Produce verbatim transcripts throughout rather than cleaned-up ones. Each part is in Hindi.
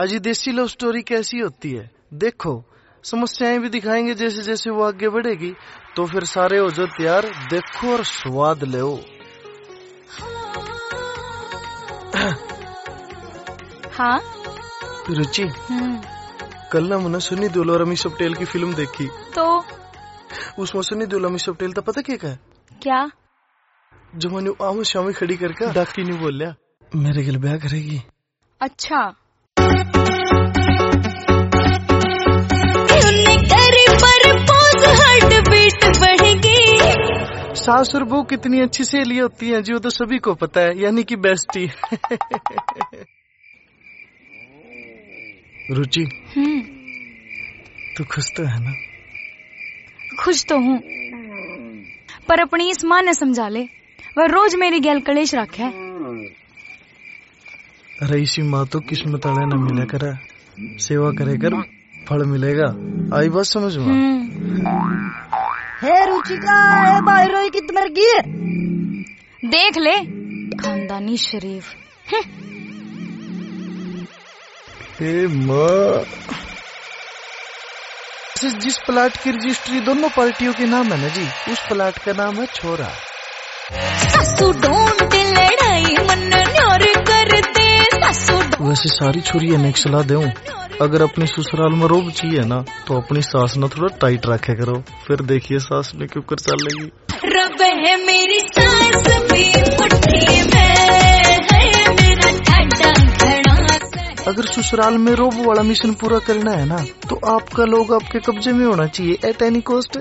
आज ये देसी लव स्टोरी कैसी होती है देखो, समस्याएं भी दिखाएंगे जैसे जैसे वो आगे बढ़ेगी, तो फिर सारे हो जो तैयार, देखो और स्वाद लो। हाँ रुचि, कल ना मैंने सनी देओल और अमीषा पटेल की फिल्म देखी, तो उसमें सनी देओल अमीषा पटेल तो पता क्या कहा? क्या? जो मैंने आमो शामी खड़ी करके डाकी नहीं बोलिया मेरे गिल ब्याह करेगी। अच्छा, सास और बहू कितनी अच्छी सहेली होती हैं जो तो सभी को पता है, यानी कि बेस्टी। रुचि, तू खुश तो है ना? खुश तो हूँ, पर अपनी इस माँ ने समझा ले, वह रोज मेरी गैल कलेश रखे। अरे इसी माँ तो किस्मत वाले न मिला करा, सेवा करे कर फल मिलेगा, आई बात समझ में? हे रुचिका, हे बाहर की मर्गी, देख ले खानदानी शरीफ। हे माँ, जिस प्लाट की रजिस्ट्री दोनों पार्टियों के नाम है ना जी, उस प्लाट का नाम है छोरा। सासू डोंट लड़ाई मन न्योर कर दे, सासू। वैसे सारी छोरी ने एक सलाह दूं, अगर अपने ससुराल में रोब चाहिए ना तो अपनी सास ना थोड़ा टाइट रखे करो, फिर देखिए सास में क्यों कर चल लेगी। रब है मेरी सास भी मुट्ठी में है, मेरा ठाडा खड़ा। अगर ससुराल में रोब वाला मिशन पूरा करना है ना तो आपका लोग आपके कब्जे में होना चाहिए एट एनी कॉस्ट।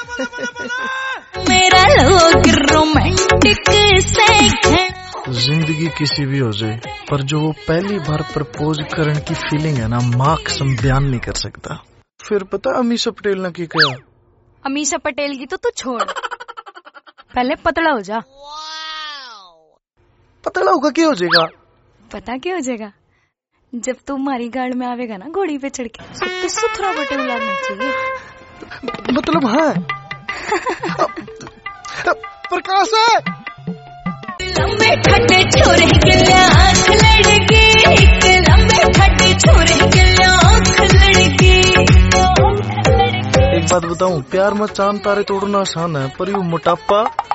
मेरा लोग रोमांटिक से। जिंदगी किसी भी हो जाए, पर जो वो पहली बार प्रपोज करने की फीलिंग है ना, मार्क्स हम बयान नहीं कर सकता। फिर पता अमीषा पटेल ने की कहा? अमीषा पटेल की तो तू छोड़, पहले पतला हो जा। पतला होगा क्या हो जाएगा? पता क्या हो जाएगा? जब तू हमारी गाड़ में आवेगा ना घोड़ी पे चढ़ के, तो सुथरा बटे उलारना चाहिए। मतलब है प्रकाश है। लंबे ठड्डे छोरे के आँख लड़की, एक लंबे ठड्डे छोरे के आँख लड़की। एक बात बताऊं, प्यार में चांद तारे तोड़ना आसान है, पर यू मोटापा